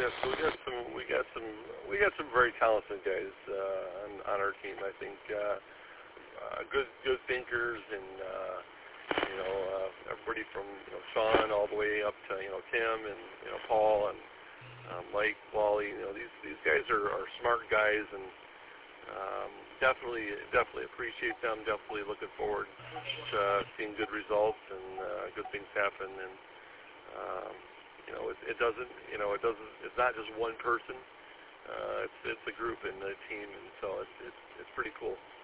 we got some very talented guys on our team. I think good thinkers, and everybody from Sean all the way up to Tim and Paul and Mike, Wally. These guys are smart guys, and definitely appreciate them. Definitely looking forward to seeing good results and good things happen. And it's not just one person. It's a group and a team, and so it's pretty cool.